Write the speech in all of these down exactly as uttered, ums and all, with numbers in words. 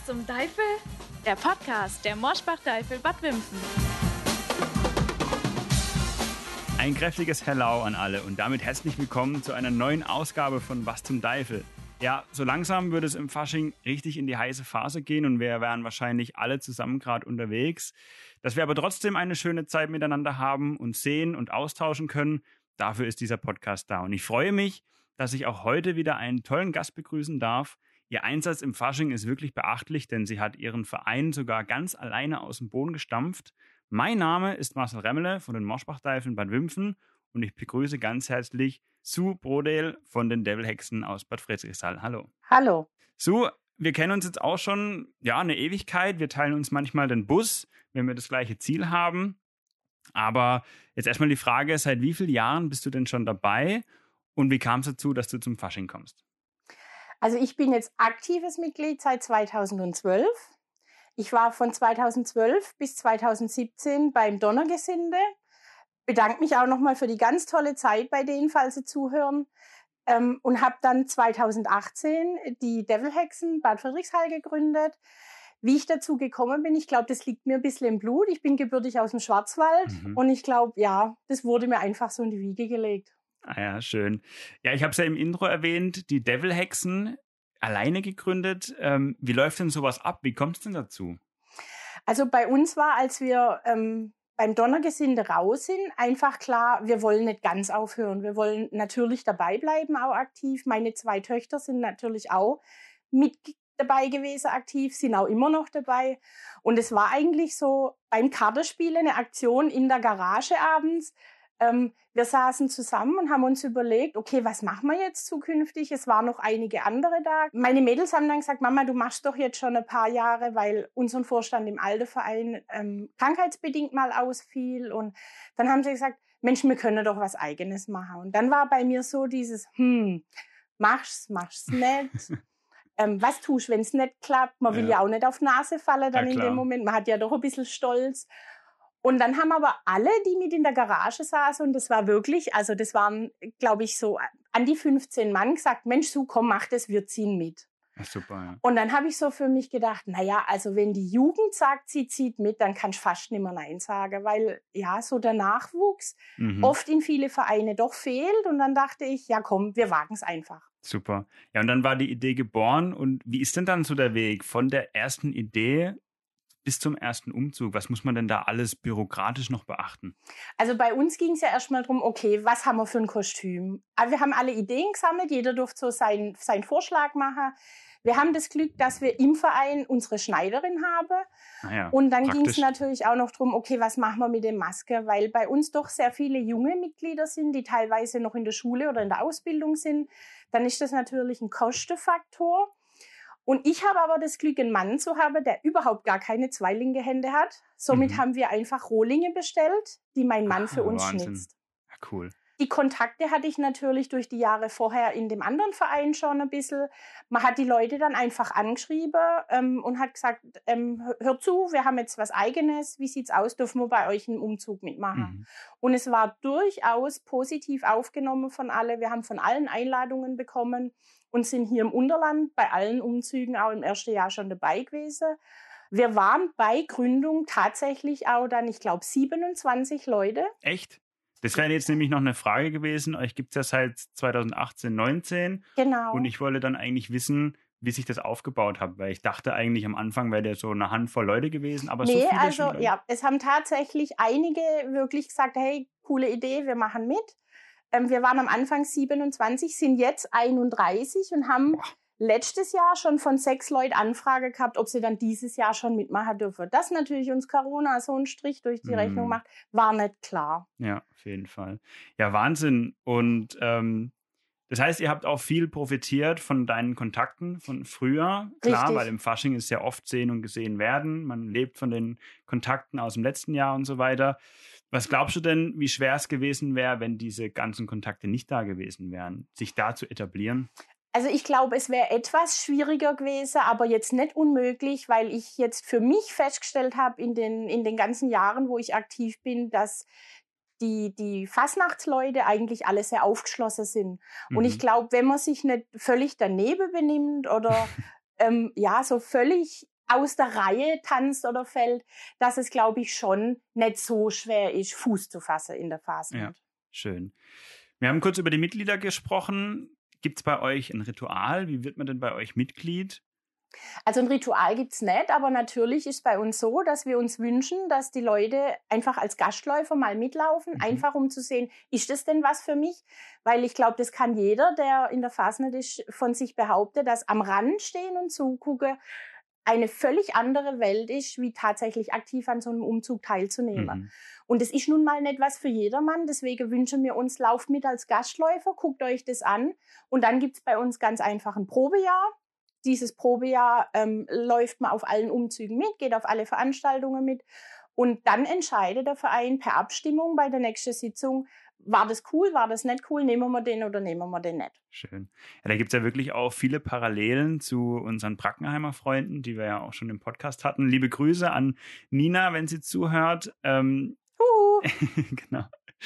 zum Teufel? Der Podcast der Moschbach-Teufel Bad Wimpfen. Ein kräftiges Hello an alle und damit herzlich willkommen zu einer neuen Ausgabe von Was zum Teufel. Ja, so langsam würde es im Fasching richtig in die heiße Phase gehen und wir wären wahrscheinlich alle zusammen gerade unterwegs. Dass wir aber trotzdem eine schöne Zeit miteinander haben und sehen und austauschen können, dafür ist dieser Podcast da. Und ich freue mich, dass ich auch heute wieder einen tollen Gast begrüßen darf. Ihr Einsatz im Fasching ist wirklich beachtlich, denn sie hat ihren Verein sogar ganz alleine aus dem Boden gestampft. Mein Name ist Marcel Remmele von den Moschbach-Teifeln Bad Wimpfen und ich begrüße ganz herzlich Sue Brodel von den Devilhexen aus Bad Friedrichsthal. Hallo. Hallo. Sue, wir kennen uns jetzt auch schon ja, eine Ewigkeit. Wir teilen uns manchmal den Bus, wenn wir das gleiche Ziel haben. Aber jetzt erstmal die Frage, seit wie vielen Jahren bist du denn schon dabei und wie kam es dazu, dass du zum Fasching kommst? Also ich bin jetzt aktives Mitglied seit zweitausendzwölf. Ich war von zweitausendzwölf bis zweitausendsiebzehn beim Donnergesinde. Bedanke mich auch nochmal für die ganz tolle Zeit bei denen, falls Sie zuhören. Ähm, und habe dann zweitausendachtzehn die Devilhexen Bad Friedrichsthal gegründet. Wie ich dazu gekommen bin, ich glaube, das liegt mir ein bisschen im Blut. Ich bin gebürtig aus dem Schwarzwald mhm. und ich glaube, ja, das wurde mir einfach so in die Wiege gelegt. Ah ja, schön. Ja, ich habe es ja im Intro erwähnt, die Devilhexen alleine gegründet. Ähm, wie läuft denn sowas ab? Wie kommt es denn dazu? Also bei uns war, als wir ähm, beim Donnergesinde raus sind, einfach klar, wir wollen nicht ganz aufhören. Wir wollen natürlich dabei bleiben, auch aktiv. Meine zwei Töchter sind natürlich auch mit dabei gewesen, aktiv, sind auch immer noch dabei. Und es war eigentlich so beim Kartenspiel eine Aktion in der Garage abends. Ähm, wir saßen zusammen und haben uns überlegt, okay, was machen wir jetzt zukünftig? Es waren noch einige andere da. Meine Mädels haben dann gesagt, Mama, du machst doch jetzt schon ein paar Jahre, weil unser Vorstand im Alteverein ähm, krankheitsbedingt mal ausfiel. Und dann haben sie gesagt, Mensch, wir können doch was Eigenes machen. Und dann war bei mir so dieses, hm, mach's, mach's nicht. ähm, was tust du, wenn es nicht klappt? Man will ja. ja auch nicht auf die Nase fallen dann ja, in dem Moment. Man hat ja doch ein bisschen Stolz. Und dann haben aber alle, die mit in der Garage saßen, und das war wirklich, also das waren, glaube ich, so an die fünfzehn Mann, gesagt, Mensch, so komm, mach das, wir ziehen mit. Ach, super, ja. Und dann habe ich so für mich gedacht, naja, also wenn die Jugend sagt, sie zieht mit, dann kann ich fast nicht mehr Nein sagen, weil ja, so der Nachwuchs mhm. oft in viele Vereine doch fehlt. Und dann dachte ich, ja komm, wir wagen es einfach. Super. Ja, und dann war die Idee geboren. Und wie ist denn dann so der Weg von der ersten Idee bis zum ersten Umzug? Was muss man denn da alles bürokratisch noch beachten? Also bei uns ging es ja erstmal darum, okay, was haben wir für ein Kostüm? Aber wir haben alle Ideen gesammelt, jeder durfte so seinen, seinen Vorschlag machen. Wir haben das Glück, dass wir im Verein unsere Schneiderin haben. Ah ja, und dann ging es natürlich auch noch darum, okay, was machen wir mit der Maske? Weil bei uns doch sehr viele junge Mitglieder sind, die teilweise noch in der Schule oder in der Ausbildung sind. Dann ist das natürlich ein Kostenfaktor. Und ich habe aber das Glück, einen Mann zu haben, der überhaupt gar keine zwei linke Hände hat. Somit mhm. haben wir einfach Rohlinge bestellt, die mein Mann Ach, für uns Wahnsinn. schnitzt. Ja, cool. Die Kontakte hatte ich natürlich durch die Jahre vorher in dem anderen Verein schon ein bisschen. Man hat die Leute dann einfach angeschrieben ähm, und hat gesagt, ähm, hört zu, wir haben jetzt was Eigenes, wie sieht's aus, dürfen wir bei euch einen Umzug mitmachen? Mhm. Und es war durchaus positiv aufgenommen von allen. Wir haben von allen Einladungen bekommen und sind hier im Unterland bei allen Umzügen auch im ersten Jahr schon dabei gewesen. Wir waren bei Gründung tatsächlich auch dann, ich glaube, siebenundzwanzig Leute. Echt? Das wäre jetzt nämlich noch eine Frage gewesen. Euch gibt es ja seit zweitausendachtzehn, neunzehn. Genau. Und ich wollte dann eigentlich wissen, wie sich das aufgebaut hat. Weil ich dachte eigentlich, am Anfang wäre der so eine Handvoll Leute gewesen. Aber nee, so viele also schon ja, es haben tatsächlich einige wirklich gesagt, hey, coole Idee, wir machen mit. Ähm, wir waren am Anfang siebenundzwanzig, sind jetzt einunddreißig und haben Boah. letztes Jahr schon von sechs Leuten Anfrage gehabt, ob sie dann dieses Jahr schon mitmachen dürfen. Dass natürlich uns Corona so einen Strich durch die mm. Rechnung macht, war nicht klar. Ja, auf jeden Fall. Ja, Wahnsinn. Und ähm, das heißt, ihr habt auch viel profitiert von deinen Kontakten von früher. Klar, Richtig. Weil im Fasching ist ja oft sehen und gesehen werden. Man lebt von den Kontakten aus dem letzten Jahr und so weiter. Was glaubst du denn, wie schwer es gewesen wäre, wenn diese ganzen Kontakte nicht da gewesen wären, sich da zu etablieren? Also ich glaube, es wäre etwas schwieriger gewesen, aber jetzt nicht unmöglich, weil ich jetzt für mich festgestellt habe in den, in den ganzen Jahren, wo ich aktiv bin, dass die, die Fasnachtsleute eigentlich alle sehr aufgeschlossen sind. Mhm. Und ich glaube, wenn man sich nicht völlig daneben benimmt oder ähm, ja, so völlig aus der Reihe tanzt oder fällt, dass es, glaube ich, schon nicht so schwer ist, Fuß zu fassen in der Fasnacht. Ja, schön. Wir haben kurz über die Mitglieder gesprochen. Gibt es bei euch ein Ritual? Wie wird man denn bei euch Mitglied? Also ein Ritual gibt's nicht, aber natürlich ist bei uns so, dass wir uns wünschen, dass die Leute einfach als Gastläufer mal mitlaufen, Mhm. einfach um zu sehen, ist das denn was für mich? Weil ich glaube, das kann jeder, der in der Fasnacht ist, von sich behaupten, dass am Rand stehen und zugucken eine völlig andere Welt ist, wie tatsächlich aktiv an so einem Umzug teilzunehmen. Mhm. Und es ist nun mal nicht was für jedermann, deswegen wünschen wir uns, lauft mit als Gastläufer, guckt euch das an und dann gibt's bei uns ganz einfach ein Probejahr. Dieses Probejahr ähm, läuft man auf allen Umzügen mit, geht auf alle Veranstaltungen mit und dann entscheidet der Verein per Abstimmung bei der nächsten Sitzung, war das cool, war das nicht cool, nehmen wir den oder nehmen wir den nicht. Schön. Ja, da gibt es ja wirklich auch viele Parallelen zu unseren Brackenheimer Freunden, die wir ja auch schon im Podcast hatten. Liebe Grüße an Nina, wenn sie zuhört. Ähm, Huhu. genau.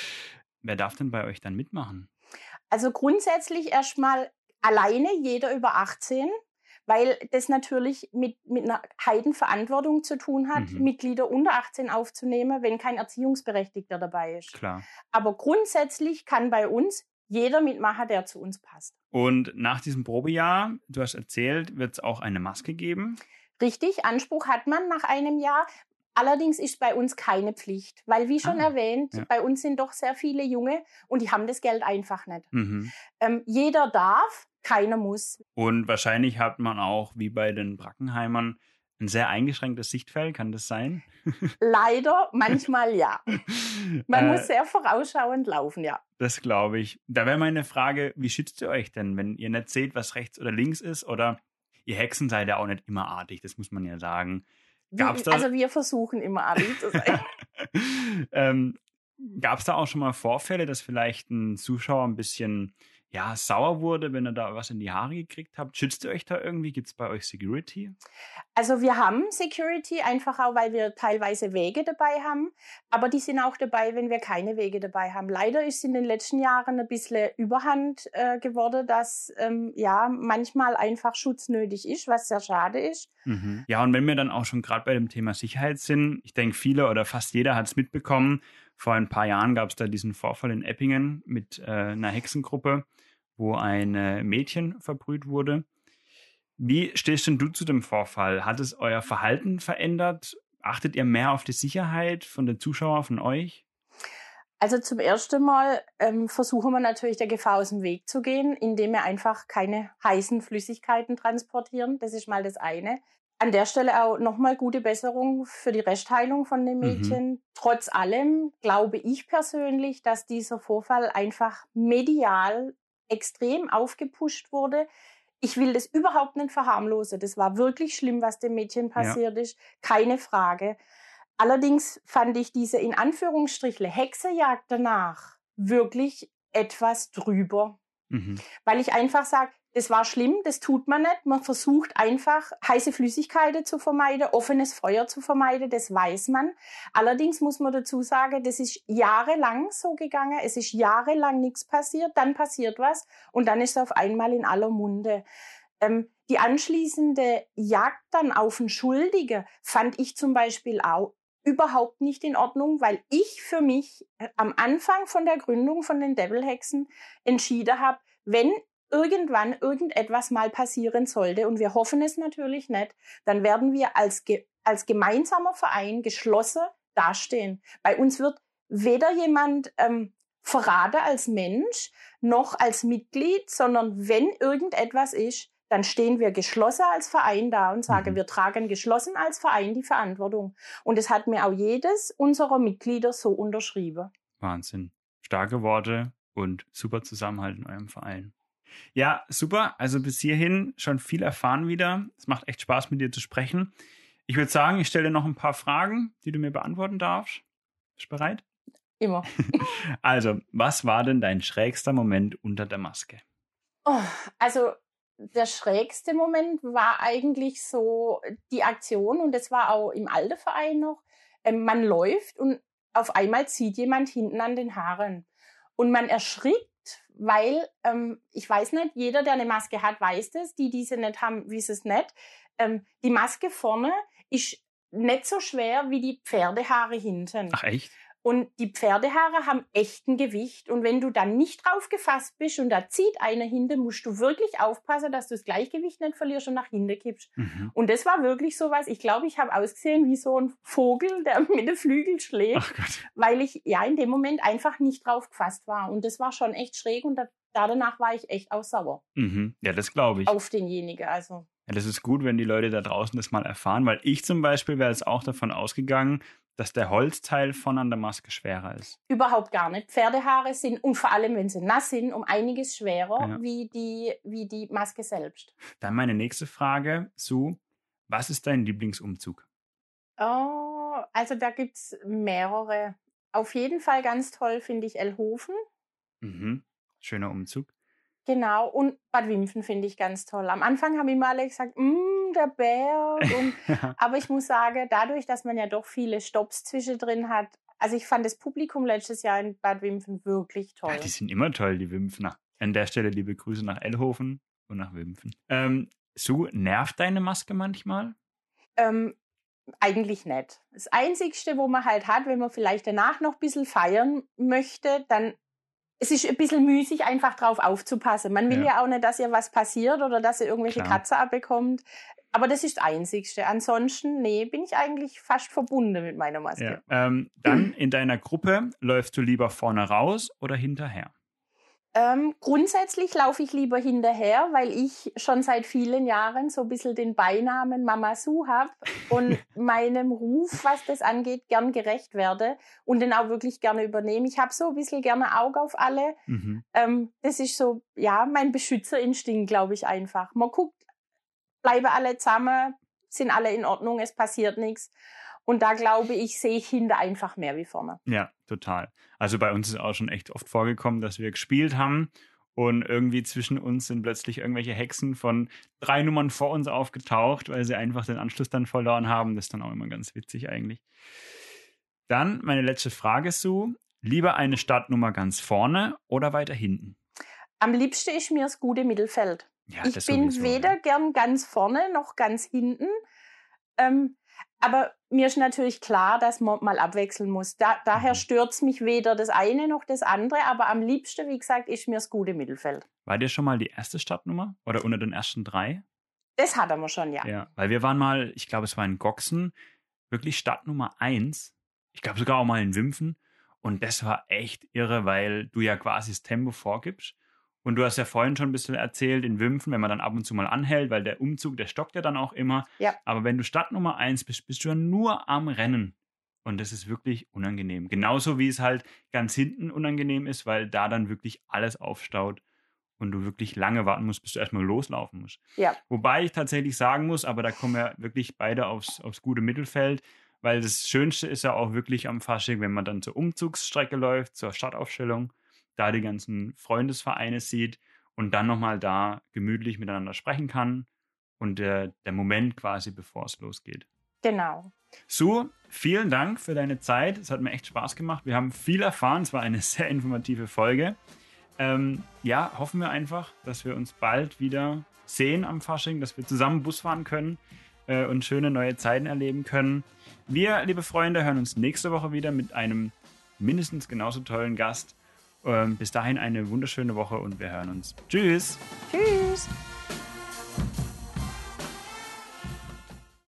Wer darf denn bei euch dann mitmachen? Also grundsätzlich erstmal alleine jeder über achtzehn, weil das natürlich mit, mit einer Heidenverantwortung zu tun hat, Mhm. Mitglieder unter achtzehn aufzunehmen, wenn kein Erziehungsberechtigter dabei ist. Klar. Aber grundsätzlich kann bei uns jeder mitmachen, der zu uns passt. Und nach diesem Probejahr, du hast erzählt, wird es auch eine Maske geben? Richtig, Anspruch hat man nach einem Jahr. Allerdings ist bei uns keine Pflicht, weil wie schon Ah, erwähnt, ja. bei uns sind doch sehr viele Junge und die haben das Geld einfach nicht. Mhm. Ähm, jeder darf, keiner muss. Und wahrscheinlich hat man auch, wie bei den Brackenheimern, ein sehr eingeschränktes Sichtfeld. Kann das sein? Leider, manchmal ja. Man Äh, muss sehr vorausschauend laufen, ja. Das glaube ich. Da wäre meine Frage, wie schützt ihr euch denn, wenn ihr nicht seht, was rechts oder links ist? Oder ihr Hexen seid ja auch nicht immer artig, das muss man ja sagen. Gab's da, Also wir versuchen immer artig zu sein. ähm, gab es da auch schon mal Vorfälle, dass vielleicht ein Zuschauer ein bisschen ja, sauer wurde, wenn ihr da was in die Haare gekriegt habt? Schützt ihr euch da irgendwie? Gibt es bei euch Security? Also wir haben Security, einfach auch, weil wir teilweise Wege dabei haben. Aber die sind auch dabei, wenn wir keine Wege dabei haben. Leider ist es in den letzten Jahren ein bisschen Überhand äh, geworden, dass ähm, ja manchmal einfach Schutz nötig ist, was sehr schade ist. Mhm. Ja, und wenn wir dann auch schon gerade bei dem Thema Sicherheit sind, ich denke, viele oder fast jeder hat es mitbekommen. Vor ein paar Jahren gab es da diesen Vorfall in Eppingen mit äh, einer Hexengruppe, wo ein äh, Mädchen verbrüht wurde. Wie stehst denn du zu dem Vorfall? Hat es euer Verhalten verändert? Achtet ihr mehr auf die Sicherheit von den Zuschauern, von euch? Also zum ersten Mal ähm, versuchen wir natürlich der Gefahr aus dem Weg zu gehen, indem wir einfach keine heißen Flüssigkeiten transportieren. Das ist mal das eine. An der Stelle auch nochmal gute Besserung für die Restheilung von dem Mädchen. Mhm. Trotz allem glaube ich persönlich, dass dieser Vorfall einfach medial extrem aufgepusht wurde. Ich will das überhaupt nicht verharmlosen. Das war wirklich schlimm, was dem Mädchen passiert ja. ist. Keine Frage. Allerdings fand ich diese in Anführungsstrichen Hexenjagd danach wirklich etwas drüber. Mhm. Weil ich einfach sage, das war schlimm, das tut man nicht. Man versucht einfach, heiße Flüssigkeiten zu vermeiden, offenes Feuer zu vermeiden, das weiß man. Allerdings muss man dazu sagen, das ist jahrelang so gegangen, es ist jahrelang nichts passiert, dann passiert was und dann ist es auf einmal in aller Munde. Ähm, die anschließende Jagd dann auf den Schuldigen fand ich zum Beispiel auch überhaupt nicht in Ordnung, weil ich für mich am Anfang von der Gründung von den Devilhexen entschieden habe, wenn irgendwann irgendetwas mal passieren sollte, und wir hoffen es natürlich nicht, dann werden wir als, ge- als gemeinsamer Verein geschlossen dastehen. Bei uns wird weder jemand ähm, verraten als Mensch, noch als Mitglied, sondern wenn irgendetwas ist, dann stehen wir geschlossen als Verein da und sagen, mhm. wir tragen geschlossen als Verein die Verantwortung. Und es hat mir auch jedes unserer Mitglieder so unterschrieben. Wahnsinn. Starke Worte und super Zusammenhalt in eurem Verein. Ja, super. Also bis hierhin schon viel erfahren wieder. Es macht echt Spaß, mit dir zu sprechen. Ich würde sagen, ich stelle dir noch ein paar Fragen, die du mir beantworten darfst. Bist du bereit? Immer. Also, was war denn dein schrägster Moment unter der Maske? Oh, also der schrägste Moment war eigentlich so die Aktion, und das war auch im alten Verein noch. Ähm, man läuft und auf einmal zieht jemand hinten an den Haaren. Und man erschrickt, weil ähm, ich weiß nicht, jeder, der eine Maske hat, weiß das. Die, die sie nicht haben, wissen es nicht. Ähm, die Maske vorne ist nicht so schwer wie die Pferdehaare hinten. Ach echt? Und die Pferdehaare haben echt ein Gewicht. Und wenn du dann nicht drauf gefasst bist und da zieht einer hinten, musst du wirklich aufpassen, dass du das Gleichgewicht nicht verlierst und nach hinten kippst. Mhm. Und das war wirklich so was. Ich glaube, ich habe ausgesehen wie so ein Vogel, der mit den Flügeln schlägt, Ach Gott. weil ich ja in dem Moment einfach nicht drauf gefasst war. Und das war schon echt schräg und da, danach war ich echt auch sauer Mhm. Ja, das glaube ich. auf denjenigen. Also. Ja, das ist gut, wenn die Leute da draußen das mal erfahren, weil ich zum Beispiel wäre jetzt auch davon ausgegangen, dass der Holzteil von an der Maske schwerer ist. Überhaupt gar nicht. Pferdehaare sind, und vor allem, wenn sie nass sind, um einiges schwerer Ja. wie, die, wie die Maske selbst. Dann meine nächste Frage, Sue, was ist dein Lieblingsumzug? Oh, also da gibt's mehrere. Auf jeden Fall ganz toll finde ich Elhofen. Mhm. Schöner Umzug. Genau, und Bad Wimpfen finde ich ganz toll. Am Anfang haben immer alle gesagt, mm, der Berg. Und, aber ich muss sagen, dadurch, dass man ja doch viele Stops zwischendrin hat, also ich fand das Publikum letztes Jahr in Bad Wimpfen wirklich toll. Ja, die sind immer toll, die Wimpfner. An der Stelle liebe Grüße nach Elhofen und nach Wimpfen. Ähm, Sue, nervt deine Maske manchmal? Ähm, eigentlich nicht. Das Einzigste, wo man halt hat, wenn man vielleicht danach noch ein bisschen feiern möchte, dann es ist ein bisschen müßig, einfach drauf aufzupassen. Man will Ja. ja auch nicht, dass ihr was passiert oder dass ihr irgendwelche Klar. Kratzer abbekommt. Aber das ist das Einzigste. Ansonsten, nee, bin ich eigentlich fast verbunden mit meiner Maske. Ja. Ähm, dann in deiner Gruppe läufst du lieber vorne raus oder hinterher? Ähm, grundsätzlich laufe ich lieber hinterher, weil ich schon seit vielen Jahren so ein bisschen den Beinamen Mama Sue habe und meinem Ruf, was das angeht, gern gerecht werde und den auch wirklich gerne übernehme. Ich habe so ein bisschen gerne Auge auf alle. Mhm. Ähm, das ist so, ja, mein Beschützerinstinkt, glaube ich einfach. Man guckt, bleiben alle zusammen, sind alle in Ordnung, es passiert nichts. Und da glaube ich, sehe ich hinter einfach mehr wie vorne. Ja, total. Also bei uns ist auch schon echt oft vorgekommen, dass wir gespielt haben und irgendwie zwischen uns sind plötzlich irgendwelche Hexen von drei Nummern vor uns aufgetaucht, weil sie einfach den Anschluss dann verloren haben. Das ist dann auch immer ganz witzig eigentlich. Dann meine letzte Frage, Sue. Lieber eine Startnummer ganz vorne oder weiter hinten? Am liebsten ist mir das gute Mittelfeld. Ja, Ich das bin sowieso, weder ja. gern ganz vorne noch ganz hinten. Ähm, aber mir ist natürlich klar, dass man mal abwechseln muss. Da, daher Mhm. stört es mich weder das eine noch das andere. Aber am liebsten, wie gesagt, ist mir das gute Mittelfeld. War dir schon mal die erste Startnummer oder unter den ersten drei? Das hat er mir schon, ja. Ja, weil wir waren mal, ich glaube, es war in Goxen, wirklich Startnummer eins. Ich glaube sogar auch mal in Wimpfen. Und das war echt irre, weil du ja quasi das Tempo vorgibst. Und du hast ja vorhin schon ein bisschen erzählt, in Wimpfen, wenn man dann ab und zu mal anhält, weil der Umzug, der stockt ja dann auch immer. Ja. Aber wenn du Startnummer eins bist, bist du ja nur am Rennen. Und das ist wirklich unangenehm. Genauso wie es halt ganz hinten unangenehm ist, weil da dann wirklich alles aufstaut und du wirklich lange warten musst, bis du erstmal loslaufen musst. Ja. Wobei ich tatsächlich sagen muss, aber da kommen wir wirklich beide aufs, aufs gute Mittelfeld, weil das Schönste ist ja auch wirklich am Fasching, wenn man dann zur Umzugsstrecke läuft, zur Stadtaufstellung, da die ganzen Freundesvereine sieht und dann nochmal da gemütlich miteinander sprechen kann und der, der Moment quasi, bevor es losgeht. Genau. Sue, vielen Dank für deine Zeit. Es hat mir echt Spaß gemacht. Wir haben viel erfahren. Es war eine sehr informative Folge. Ähm, ja, hoffen wir einfach, dass wir uns bald wieder sehen am Fasching, dass wir zusammen Bus fahren können äh, und schöne neue Zeiten erleben können. Wir, liebe Freunde, hören uns nächste Woche wieder mit einem mindestens genauso tollen Gast. Ähm, bis dahin eine wunderschöne Woche und wir hören uns. Tschüss! Tschüss!